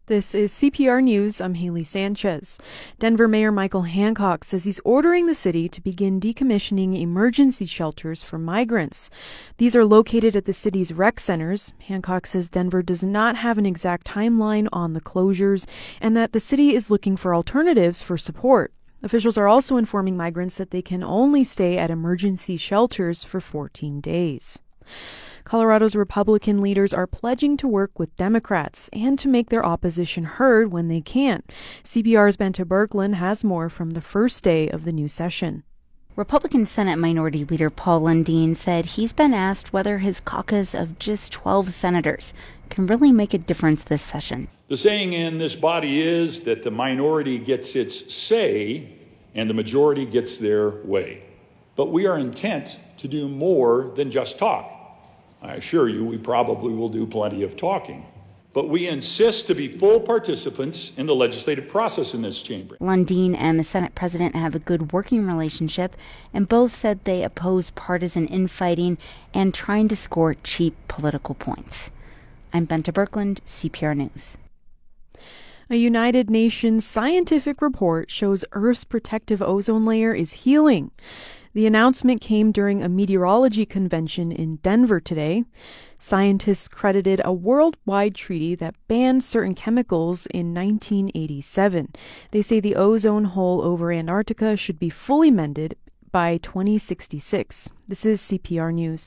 This is CPR News. I'm Haley Sanchez. Denver Mayor Michael Hancock says he's ordering the city to begin decommissioning emergency shelters for migrants. These are located at the city's rec centers. Hancock says Denver does not have an exact timeline on the closures and that the city is looking for alternatives for support. Officials are also informing migrants that they can only stay at emergency shelters for 14 days. Colorado's Republican leaders are pledging to work with Democrats and to make their opposition heard when they can. CPR's Bente Birkeland has more from the first day of the new session. Republican Senate Minority Leader Paul Lundeen said he's been asked whether his caucus of just 12 senators can really make a difference this session. The saying in this body is that the minority gets its say and the majority gets their way. But we are intent to do more than just talk. I assure you, we probably will do plenty of talking. But we insist to be full participants in the legislative process in this chamber. Lundeen and the Senate president have a good working relationship, and both said they oppose partisan infighting and trying to score cheap political points. I'm Bente Birkeland, CPR News. A United Nations scientific report shows Earth's protective ozone layer is healing. The announcement came during a meteorology convention in Denver today. Scientists credited a worldwide treaty that banned certain chemicals in 1987. They say the ozone hole over Antarctica should be fully mended by 2066. This is CPR News.